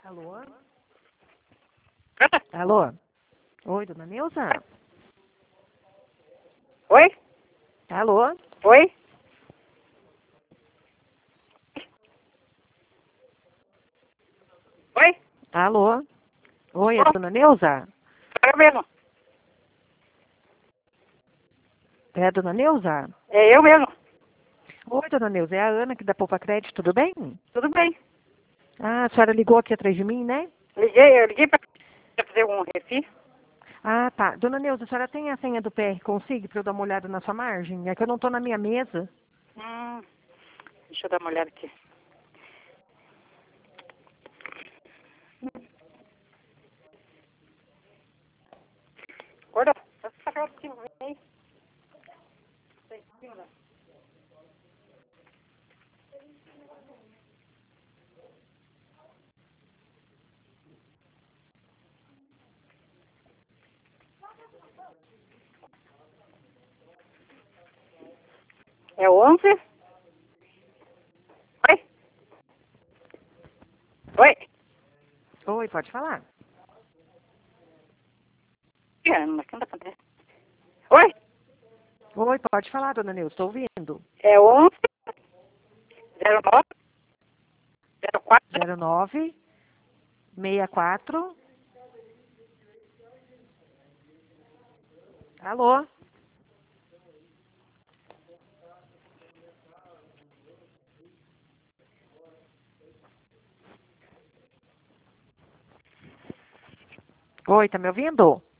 Alô? Alô? Oi, dona Neuza? Oi? Alô? Oi? Oi? Alô? Oi, é a dona Neuza? Eu mesmo. É a dona Neuza? É eu mesmo. Oi, dona Neuza, é a Ana aqui da Poupa Crédito, tudo bem? Tudo bem. Ah, a senhora ligou aqui atrás de mim, né? Eu liguei para fazer um refis. Ah, tá. Dona Neuza, a senhora tem a senha do PR Consigne para eu dar uma olhada na sua margem? É que eu não estou na minha mesa. Deixa eu dar uma olhada aqui. Gordo, é 11? Oi? Oi? Oi, pode falar. Mas que não dá pra entender. Oi? Oi, pode falar, dona Neuza, estou ouvindo. É 11, 09, 04. 09 64. Alô? Oi, tá me ouvindo?